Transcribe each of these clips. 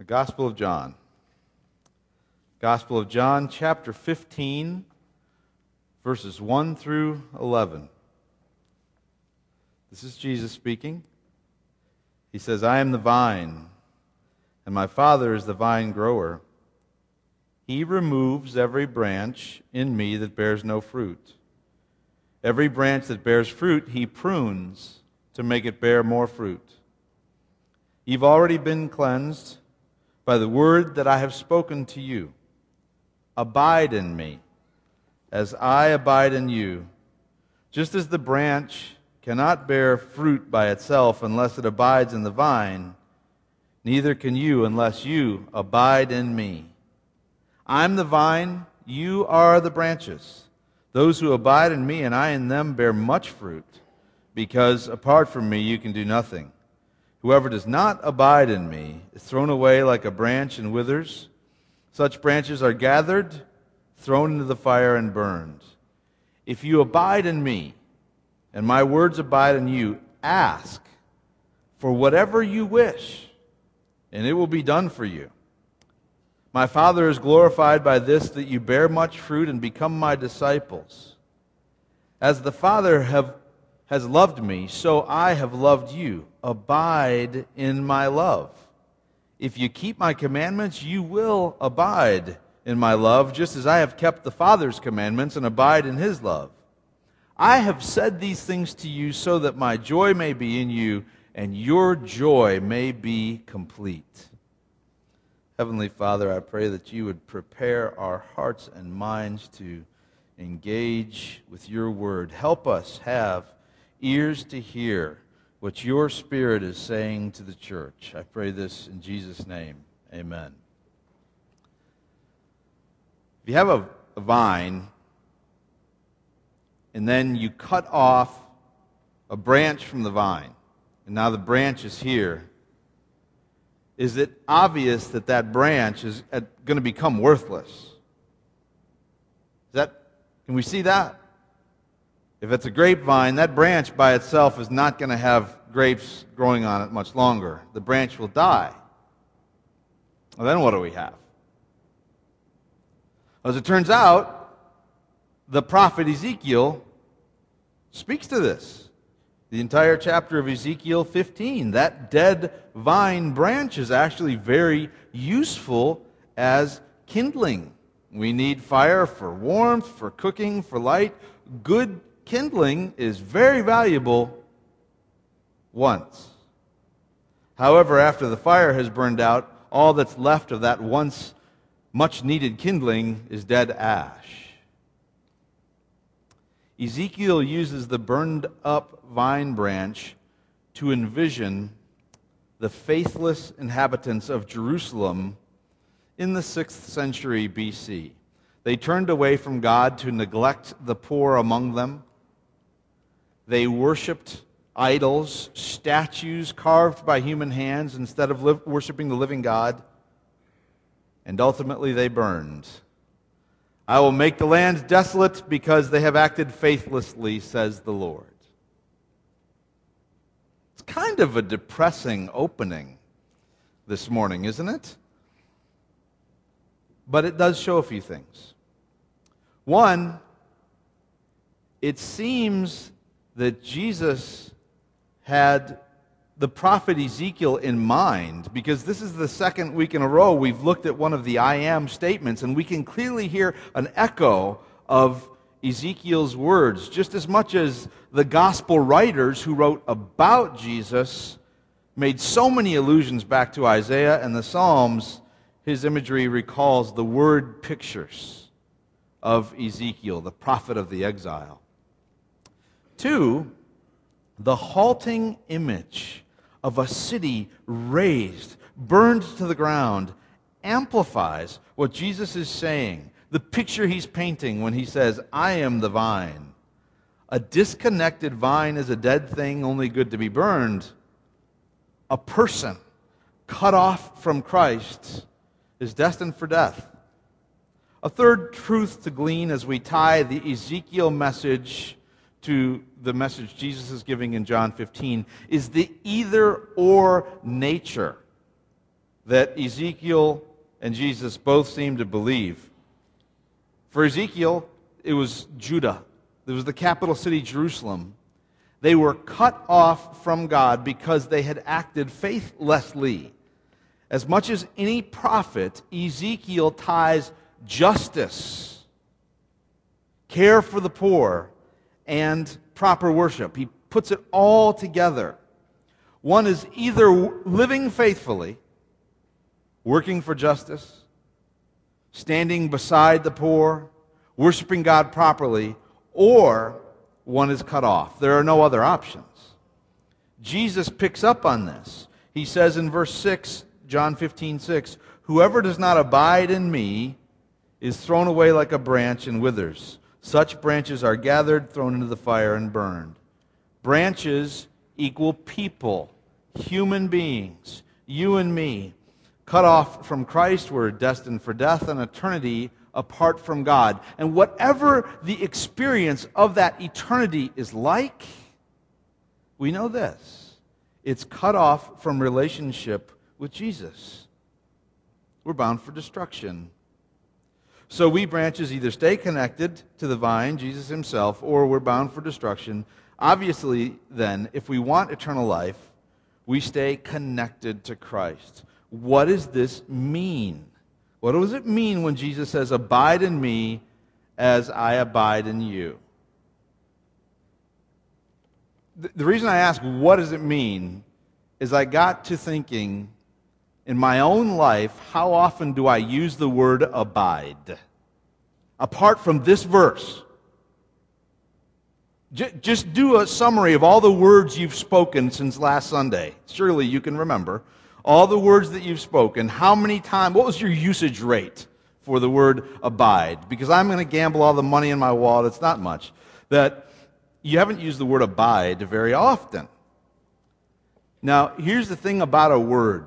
The Gospel of John. Gospel of John, chapter 15, verses 1 through 11. This is Jesus speaking. He says, I am the vine, and my Father is the vine grower. He removes every branch in me that bears no fruit. Every branch that bears fruit, he prunes to make it bear more fruit. You've already been cleansed by the word that I have spoken to you. Abide in me, as I abide in you. Just as the branch cannot bear fruit by itself unless it abides in the vine, neither can you unless you abide in me. I'm the vine, you are the branches. Those who abide in me and I in them bear much fruit, because apart from me you can do nothing. Whoever does not abide in me is thrown away like a branch and withers. Such branches are gathered, thrown into the fire, and burned. If you abide in me, and my words abide in you, ask for whatever you wish, and it will be done for you. My Father is glorified by this, that you bear much fruit and become my disciples. As the Father has loved me, so I have loved you. Abide in my love. If you keep my commandments, you will abide in my love, just as I have kept the Father's commandments and abide in his love. I have said these things to you so that my joy may be in you and your joy may be complete. Heavenly Father, I pray that you would prepare our hearts and minds to engage with your word. Help us have ears to hear what your Spirit is saying to the church. I pray this in Jesus' name. Amen. If you have a vine, and then you cut off a branch from the vine, and now the branch is here, is it obvious that that branch is going to become worthless? Can we see that? If it's a grapevine, that branch by itself is not going to have grapes growing on it much longer. The branch will die. Well, then what do we have? As it turns out, the prophet Ezekiel speaks to this. The entire chapter of Ezekiel 15, that dead vine branch is actually very useful as kindling. We need fire for warmth, for cooking, for light. Good kindling is very valuable once. However, after the fire has burned out, all that's left of that once much needed kindling is dead ash. Ezekiel uses the burned up vine branch to envision the faithless inhabitants of Jerusalem in the 6th century BC. They turned away from God to neglect the poor among them. They worshipped idols, statues carved by human hands instead of worshiping the living God. And ultimately they burned. I will make the land desolate because they have acted faithlessly, says the Lord. It's kind of a depressing opening this morning, isn't it? But it does show a few things. One, it seems that Jesus had the prophet Ezekiel in mind, because this is the second week in a row we've looked at one of the I am statements, and we can clearly hear an echo of Ezekiel's words, just as much as the gospel writers who wrote about Jesus made so many allusions back to Isaiah and the Psalms. His imagery recalls the word pictures of Ezekiel, the prophet of the exile. Two, the halting image of a city razed, burned to the ground, amplifies what Jesus is saying, the picture he's painting when he says, I am the vine. A disconnected vine is a dead thing, only good to be burned. A person cut off from Christ is destined for death. A third truth to glean as we tie the Ezekiel message to the message Jesus is giving in John 15 is the either-or nature that Ezekiel and Jesus both seem to believe. For Ezekiel, it was Judah. It was the capital city, Jerusalem. They were cut off from God because they had acted faithlessly. As much as any prophet, Ezekiel ties justice, care for the poor, and proper worship. He puts it all together. One is either living faithfully, working for justice, standing beside the poor, worshiping God properly, or one is cut off. There are no other options. Jesus picks up on this. He says in verse 6, John 15:6, "Whoever does not abide in me is thrown away like a branch and withers. Such branches are gathered, thrown into the fire, and burned." Branches equal people, human beings, you and me. Cut off from Christ, we're destined for death and eternity apart from God. And whatever the experience of that eternity is like, we know this: it's cut off from relationship with Jesus. We're bound for destruction. So we branches either stay connected to the vine, Jesus himself, or we're bound for destruction. Obviously, then, if we want eternal life, we stay connected to Christ. What does this mean? What does it mean when Jesus says, "Abide in me as I abide in you"? The reason I ask, what does it mean, is I got to thinking, in my own life, how often do I use the word abide? Apart from this verse. Just do a summary of all the words you've spoken since last Sunday. Surely you can remember. All the words that you've spoken, how many times, what was your usage rate for the word abide? Because I'm going to gamble all the money in my wallet, it's not much, that you haven't used the word abide very often. Now, here's the thing about a word.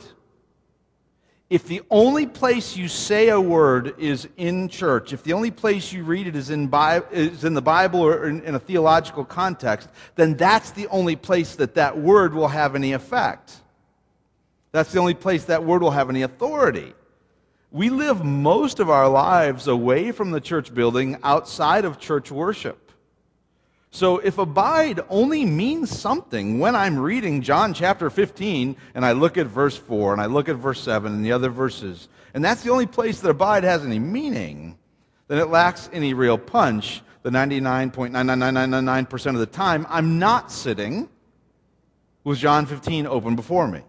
If the only place you say a word is in church, if the only place you read it is in the Bible or in a theological context, then that's the only place that word will have any effect. That's the only place that word will have any authority. We live most of our lives away from the church building, outside of church worship. So if abide only means something when I'm reading John chapter 15 and I look at verse 4 and I look at verse 7 and the other verses, and that's the only place that abide has any meaning, then it lacks any real punch. The 99.99999% of the time, I'm not sitting with John 15 open before me.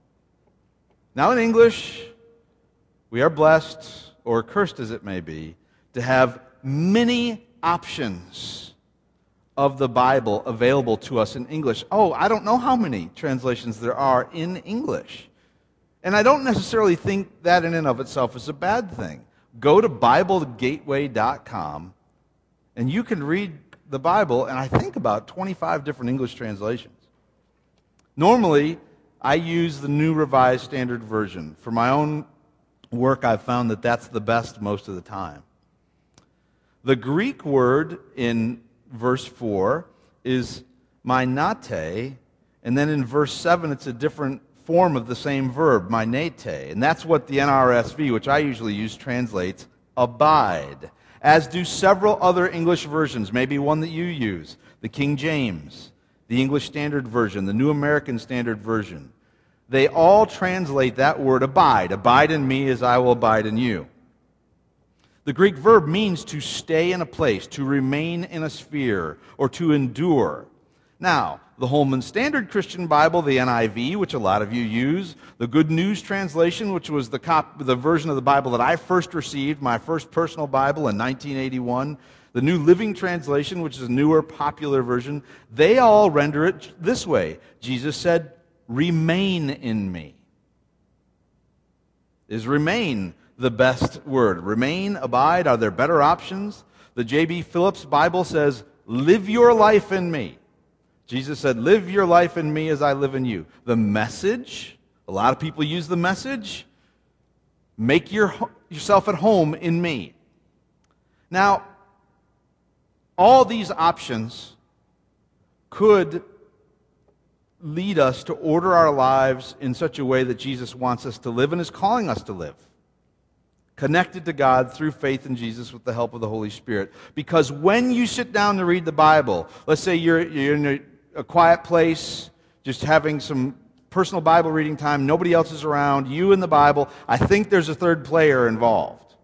Now in English, we are blessed, or cursed as it may be, to have many options of the Bible available to us in English. Oh, I don't know how many translations there are in English. And I don't necessarily think that in and of itself is a bad thing. Go to BibleGateway.com and you can read the Bible, and I think about 25 different English translations. Normally, I use the New Revised Standard Version. For my own work, I've found that that's the best most of the time. The Greek word in verse 4 is mainate, and then in verse 7 it's a different form of the same verb, mainete, and that's what the NRSV, which I usually use, translates abide, as do several other English versions, maybe one that you use, the King James, the English Standard Version, the New American Standard Version. They all translate that word abide. Abide in me as I will abide in you. The Greek verb means to stay in a place, to remain in a sphere, or to endure. Now, the Holman Standard Christian Bible, the NIV, which a lot of you use, the Good News Translation, which was the version of the Bible that I first received, my first personal Bible in 1981, the New Living Translation, which is a newer, popular version, they all render it this way. Jesus said, "Remain in me." Is remain the best word? Remain, abide, are there better options? The J.B. Phillips Bible says, "Live your life in me." Jesus said, "Live your life in me as I live in you." The Message, a lot of people use the Message, "Make yourself at home in me." Now, all these options could lead us to order our lives in such a way that Jesus wants us to live and is calling us to live. Connected to God through faith in Jesus with the help of the Holy Spirit. Because when you sit down to read the Bible, let's say you're in a quiet place, just having some personal Bible reading time, nobody else is around, you and the Bible, I think there's a third player involved.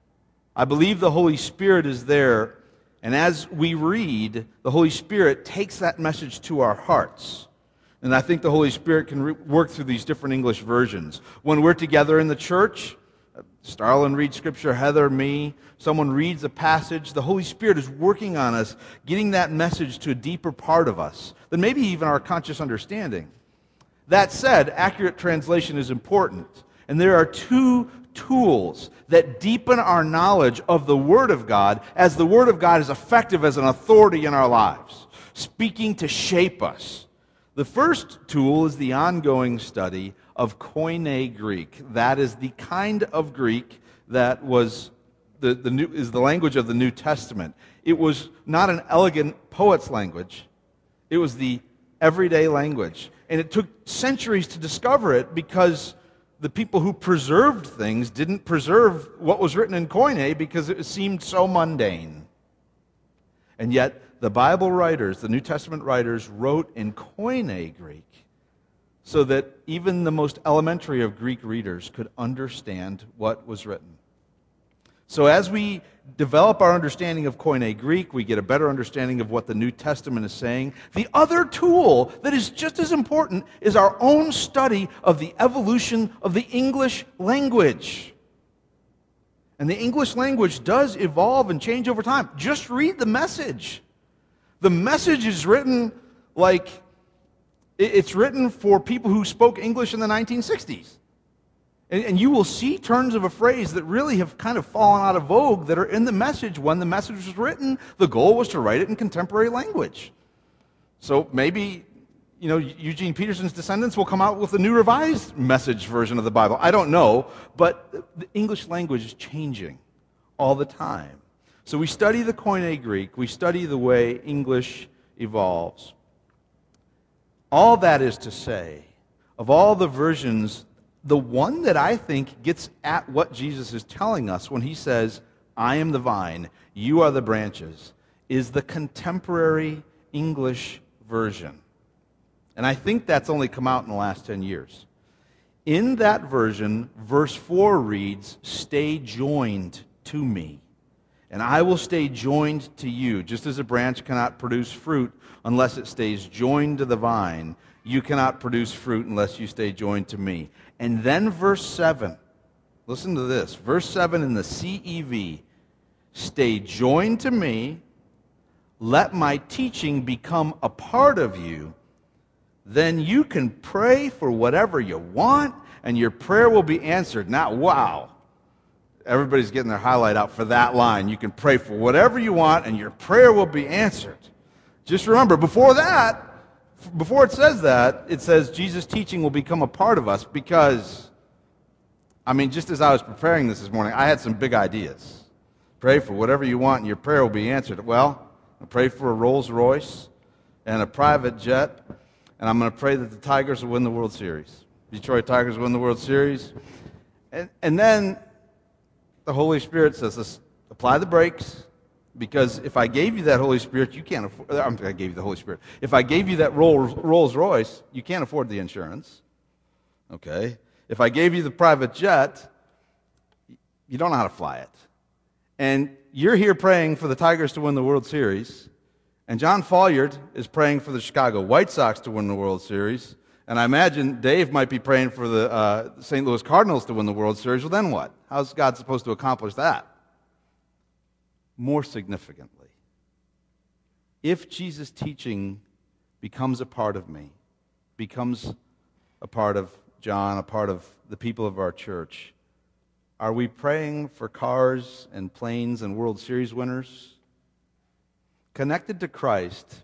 I believe the Holy Spirit is there, and as we read, the Holy Spirit takes that message to our hearts. And I think the Holy Spirit can work through these different English versions. When we're together in the church, Starlin reads Scripture, Heather, me, someone reads a passage, the Holy Spirit is working on us, getting that message to a deeper part of us than maybe even our conscious understanding. That said, accurate translation is important, and there are two tools that deepen our knowledge of the Word of God as the Word of God is effective as an authority in our lives, speaking to shape us. The first tool is the ongoing study of Koine Greek. That is the kind of Greek that was is the language of the New Testament. It was not an elegant poet's language. It was the everyday language. And it took centuries to discover it because the people who preserved things didn't preserve what was written in Koine because it seemed so mundane. And yet, the Bible writers, the New Testament writers, wrote in Koine Greek so that even the most elementary of Greek readers could understand what was written. So as we develop our understanding of Koine Greek, we get a better understanding of what the New Testament is saying. The other tool that is just as important is our own study of the evolution of the English language. And the English language does evolve and change over time. Just read the Message. The Message is written like it's written for people who spoke English in the 1960s. And you will see turns of a phrase that really have kind of fallen out of vogue that are in the Message. When the Message was written, the goal was to write it in contemporary language. So maybe, Eugene Peterson's descendants will come out with a new revised Message version of the Bible. I don't know, but the English language is changing all the time. So we study the Koine Greek, we study the way English evolves. All that is to say, of all the versions, the one that I think gets at what Jesus is telling us when he says, I am the vine, you are the branches, is the contemporary English version. And I think that's only come out in the last 10 years. In that version, verse 4 reads, stay joined to me, and I will stay joined to you. Just as a branch cannot produce fruit unless it stays joined to the vine, you cannot produce fruit unless you stay joined to me. And then verse 7, listen to this. Verse 7 in the CEV, stay joined to me, let my teaching become a part of you, then you can pray for whatever you want, and your prayer will be answered. Now, wow. Everybody's getting their highlight out for that line. You can pray for whatever you want, and your prayer will be answered. Just remember, before it says that, it says Jesus' teaching will become a part of us because, just as I was preparing this morning, I had some big ideas. Pray for whatever you want, and your prayer will be answered. Well, I pray for a Rolls Royce and a private jet, and I'm going to pray that the Tigers will win the World Series. Detroit Tigers win the World Series. And then the Holy Spirit says, let's apply the brakes, because if I gave you that Holy Spirit, you can't afford, I gave you the Holy Spirit. If I gave you that Rolls Royce, you can't afford the insurance. Okay? If I gave you the private jet, you don't know how to fly it. And you're here praying for the Tigers to win the World Series, and John Folliard is praying for the Chicago White Sox to win the World Series, and I imagine Dave might be praying for the St. Louis Cardinals to win the World Series. Well, then what? How's God supposed to accomplish that? More significantly, if Jesus' teaching becomes a part of me, becomes a part of John, a part of the people of our church, are we praying for cars and planes and World Series winners? Connected to Christ,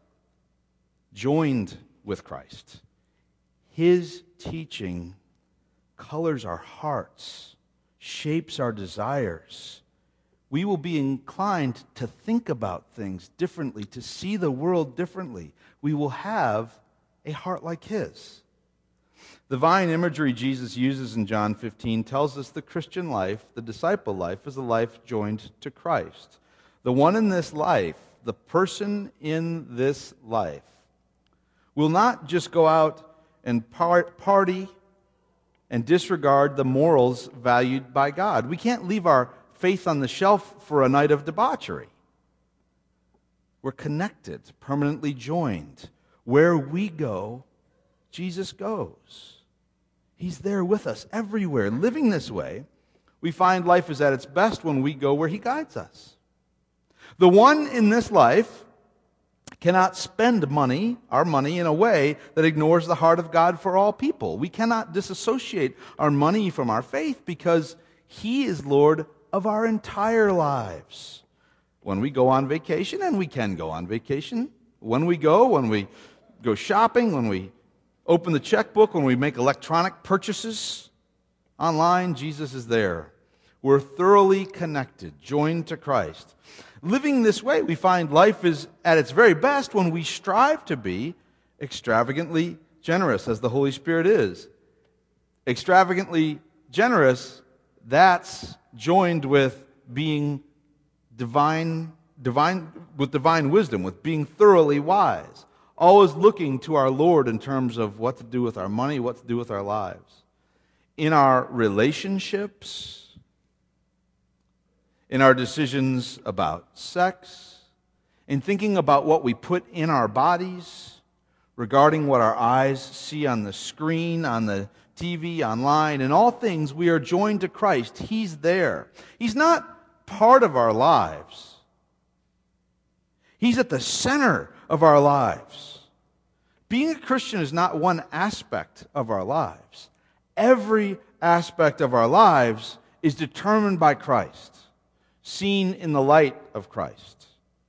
joined with Christ, his teaching colors our hearts, shapes our desires. We will be inclined to think about things differently, to see the world differently. We will have a heart like his. The vine imagery Jesus uses in John 15 tells us the Christian life, the disciple life, is a life joined to Christ. The one in this life, the person in this life, will not just go out and party and disregard the morals valued by God. We can't leave our faith on the shelf for a night of debauchery. We're connected, permanently joined. Where we go, Jesus goes. He's there with us everywhere. Living this way, we find life is at its best when we go where He guides us. The one in this life cannot spend our money, in a way that ignores the heart of God for all people. We cannot disassociate our money from our faith because He is Lord of our entire lives. When we go on vacation, and we can go on vacation, when we go shopping, when we open the checkbook, when we make electronic purchases online, Jesus is there. We're thoroughly connected, joined to Christ. Living this way, we find life is at its very best when we strive to be extravagantly generous, as the Holy Spirit is. Extravagantly generous, that's joined with being divine wisdom, with being thoroughly wise. Always looking to our Lord in terms of what to do with our money, what to do with our lives. In our relationships, in our decisions about sex, in thinking about what we put in our bodies, regarding what our eyes see on the screen, on the TV, online, in all things we are joined to Christ. He's there. He's not part of our lives. He's at the center of our lives. Being a Christian is not one aspect of our lives. Every aspect of our lives is determined by Christ, seen in the light of Christ.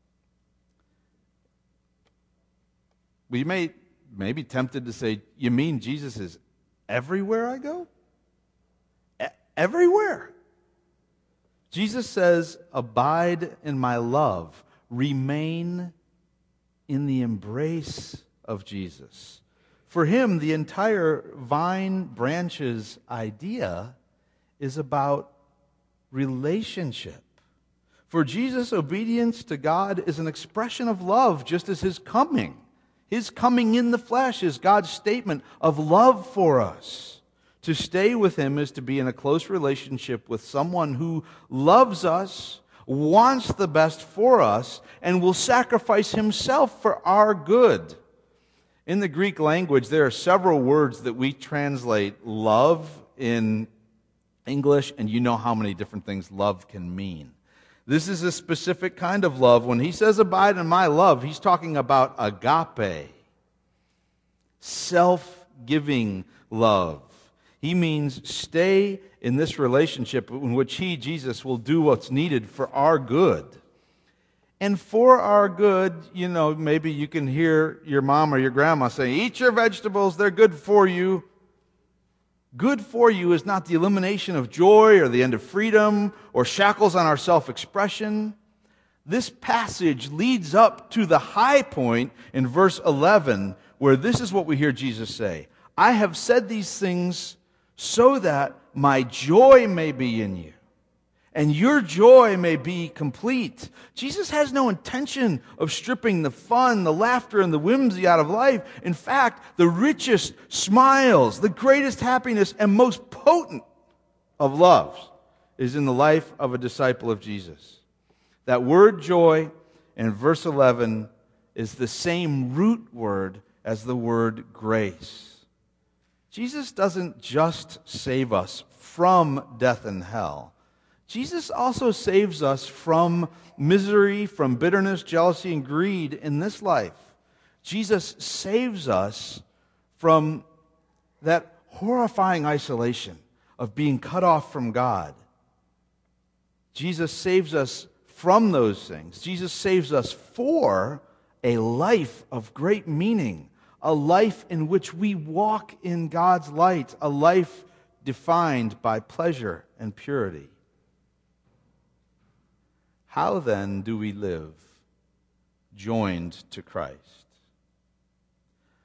We may be tempted to say, you mean Jesus is everywhere I go? Everywhere. Jesus says, abide in my love. Remain in the embrace of Jesus. For Him, the entire vine branches idea is about relationship. For Jesus, obedience to God is an expression of love, just as His coming in the flesh is God's statement of love for us. To stay with Him is to be in a close relationship with someone who loves us, wants the best for us, and will sacrifice Himself for our good. In the Greek language, there are several words that we translate love in English, and you know how many different things love can mean. This is a specific kind of love. When He says, abide in my love, He's talking about agape, self-giving love. He means stay in this relationship in which He, Jesus, will do what's needed for our good. And for our good, maybe you can hear your mom or your grandma say, eat your vegetables, they're good for you. Good for you is not the elimination of joy or the end of freedom or shackles on our self-expression. This passage leads up to the high point in verse 11, where this is what we hear Jesus say. I have said these things so that my joy may be in you, and your joy may be complete. Jesus has no intention of stripping the fun, the laughter, and the whimsy out of life. In fact, the richest smiles, the greatest happiness, and most potent of loves is in the life of a disciple of Jesus. That word joy in verse 11 is the same root word as the word grace. Jesus doesn't just save us from death and hell. Jesus also saves us from misery, from bitterness, jealousy, and greed in this life. Jesus saves us from that horrifying isolation of being cut off from God. Jesus saves us from those things. Jesus saves us for a life of great meaning, a life in which we walk in God's light, a life defined by pleasure and purity. How then do we live joined to Christ?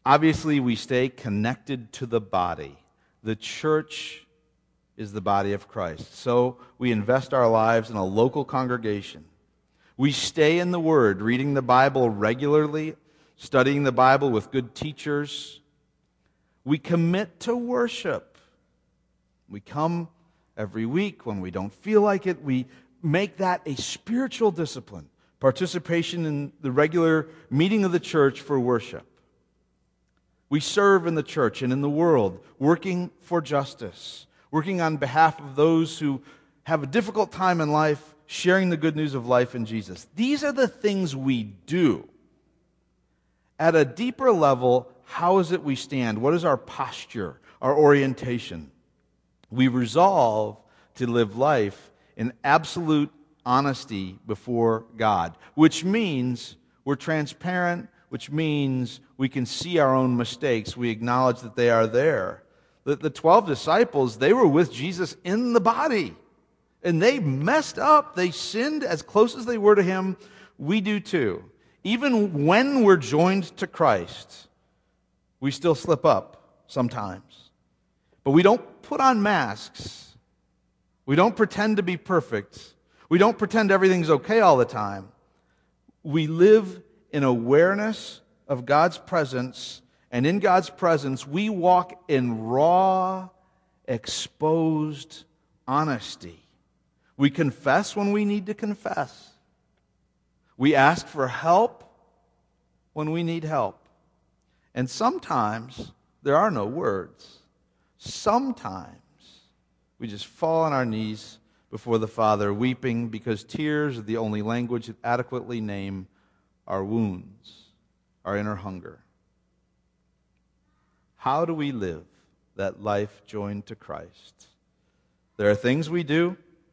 Obviously, we stay connected to the body. The church is the body of Christ. So we invest our lives in a local congregation. We stay in the Word, reading the Bible regularly, studying the Bible with good teachers. We commit to worship. We come every week when we don't feel like it. We make that a spiritual discipline, participation in the regular meeting of the church for worship. We serve in the church and in the world, working for justice, working on behalf of those who have a difficult time in life, sharing the good news of life in Jesus. These are the things we do. At a deeper level, how is it we stand? What is our posture, our orientation? We resolve to live life in absolute honesty before God, which means we're transparent, which means we can see our own mistakes. We acknowledge that they are there. The 12 disciples, they were with Jesus in the body. And they messed up. They sinned as close as they were to Him. We do too. Even when we're joined to Christ, we still slip up sometimes. But we don't put on masks. We don't pretend to be perfect. We don't pretend everything's okay all the time. We live in awareness of God's presence, and in God's presence, we walk in raw, exposed honesty. We confess when we need to confess. We ask for help when we need help. And sometimes there are no words. Sometimes we just fall on our knees before the Father, weeping because tears are the only language that adequately name our wounds, our inner hunger. How do we live that life joined to Christ? There are things we do.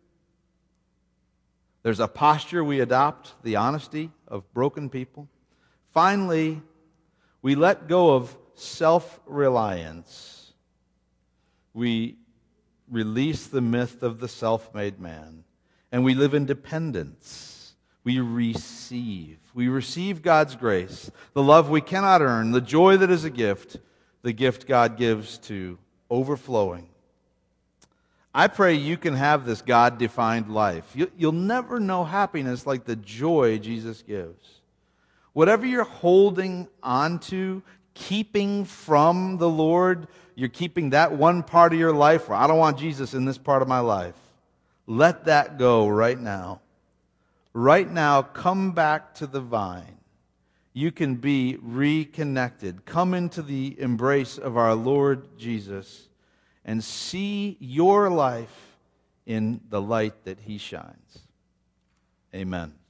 There's a posture we adopt, the honesty of broken people. Finally, we let go of self-reliance. We release the myth of the self-made man, and we live in dependence. We receive God's grace, the love we cannot earn, the joy that is a gift, the gift God gives to overflowing. I pray you can have this God-defined life. You'll never know happiness like the joy Jesus gives. Whatever you're holding on to, keeping from the Lord, you're keeping that one part of your life where I don't want Jesus in this part of my life. Let that go right now. Right now, come back to the vine. You can be reconnected. Come into the embrace of our Lord Jesus and see your life in the light that He shines. Amen.